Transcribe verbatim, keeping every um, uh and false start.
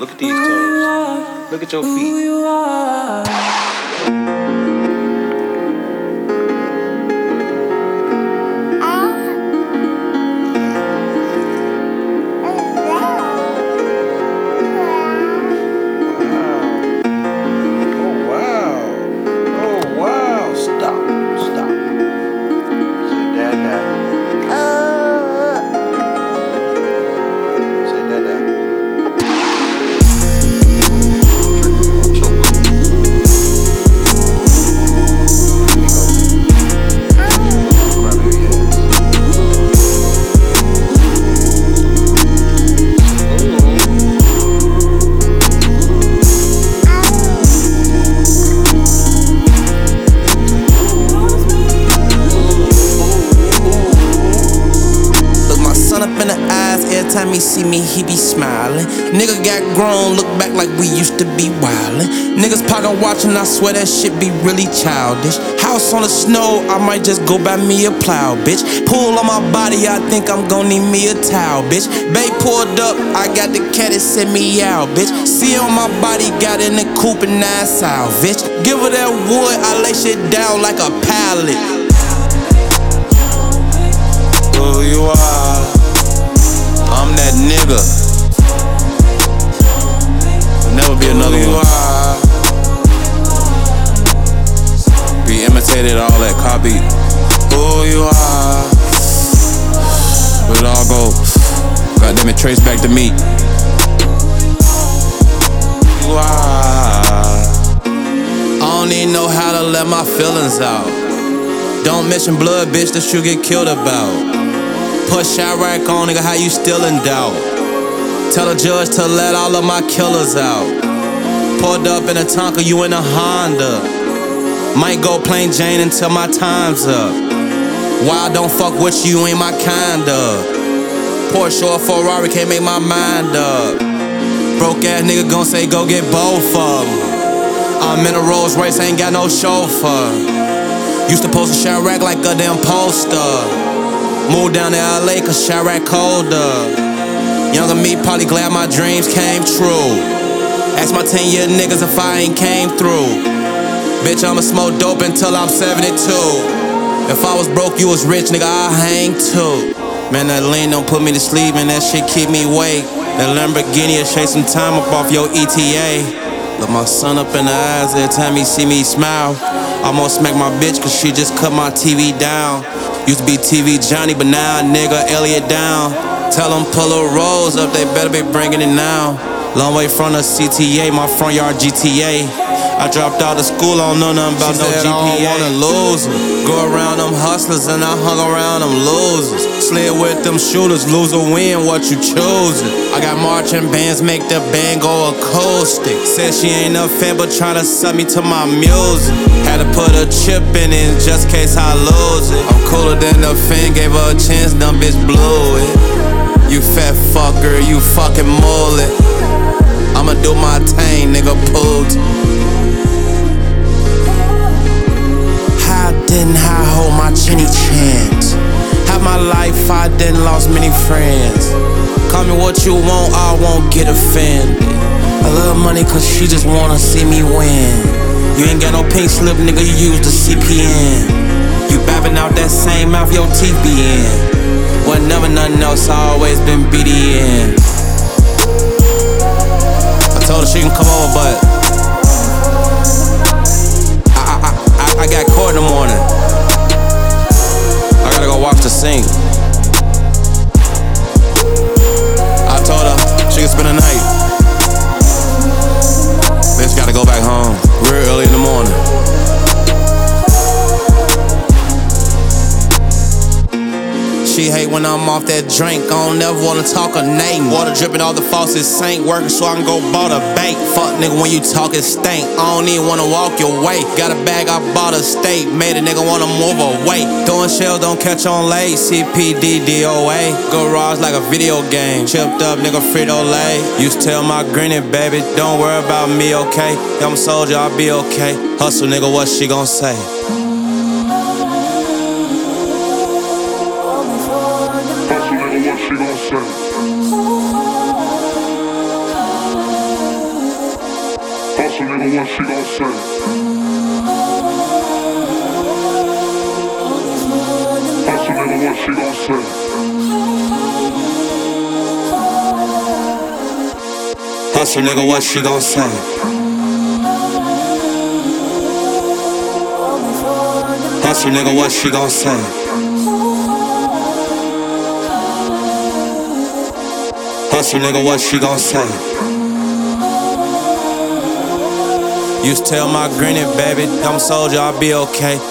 Look at these toes. Look at your feet. Time he see me, he be smiling. Nigga got grown, look back like we used to be wildin'. Niggas pocket watching, I swear that shit be really childish. House on the snow, I might just go buy me a plow, bitch. Pool on my body, I think I'm gon' need me a towel, bitch. Bae pulled up, I got the cat that sent me out, bitch. See on my body, got in the coupe and nine south, bitch. Give her that wood, I lay shit down like a pallet. Who you are? I'm that nigga. There'll never be another one. Be imitated, all that copy. Who you are? But it all go, goddamn it, trace back to me. You are. I don't even know how to let my feelings out. Don't mention blood, bitch, that you get killed about. Put Chirac on, nigga, how you still in doubt? Tell the judge to let all of my killers out. Pulled up in a Tonka, you in a Honda. Might go plain Jane until my time's up. Why I don't fuck with you, you ain't my kind of. Porsche or Ferrari can't make my mind up. Broke ass nigga gon' say go get both of them. I'm in a Rolls Royce, ain't got no chauffeur. Used to post a Chirac like a damn poster. Moved down to L A cause Chirac colder. Younger me probably glad my dreams came true. Ask my ten year niggas if I ain't came through. Bitch, I'ma smoke dope until I'm seventy-two. If I was broke, you was rich, nigga, I'll hang too. Man, that lean don't put me to sleep, and that shit keep me awake. That Lamborghini will shake some time up off your E T A. Look my son up in the eyes every time he see me smile. I'm gonna smack my bitch cause she just cut my T V down. Used to be T V Johnny, but now nigga Elliot down. Tell them pull a rolls up, they better be bringing it now. Long way from the C T A, my front yard G T A. I dropped out of school, I don't know nothing about she no G P A. I don't wanna lose her. Go around them hustlers and I hung around them losers. Slid with them shooters, lose or win, what you choosing? I got marching bands, make the band go acoustic. Said she ain't a fan, but tryna sub me to my music. Had to put a chip in it just in case I lose it. I'm cooler than a fan, gave her a chance, dumb bitch blew it. You fat fucker, you fucking mullet. I'ma do my thing, nigga, pulled. How didn't I hold my chinny chance? Have my life, I didn't lost many friends. Call me what you want, I won't get offended. I love money cause she just wanna see me win. You ain't got no pink slip, nigga, you use the C P N. You babbing out that same mouth your teeth be in. Well, never nothing else, I always been B D N. I told her she can come over, but I, I, I, I got court in the morning. I gotta go watch the sink. I told her she can spend the night. Bitch gotta go back home real early in the morning. She hate when I'm off that drink, I don't never wanna talk her name. Water dripping off the faucet, ain't working so I can go bought a bank. Fuck nigga when you talk it stank, I don't even wanna walk your way. Got a bag, I bought a steak, made a nigga wanna move away. Throwing shells don't catch on late, C P D D O A. Garage like a video game, chipped up nigga Frito-Lay. Used to tell my granny, baby, don't worry about me, okay? I'm a soldier, I'll be okay. Hustle nigga, what she gon' say? What she gon' say? what she gon' say. Hustle nigga, what she gon' say. Hustle nigga, what she gon' say? Hustle nigga, what she gon' say? Hustle nigga, what she gon' say? Used to tell my granny, baby, I'm a soldier, I'll be okay.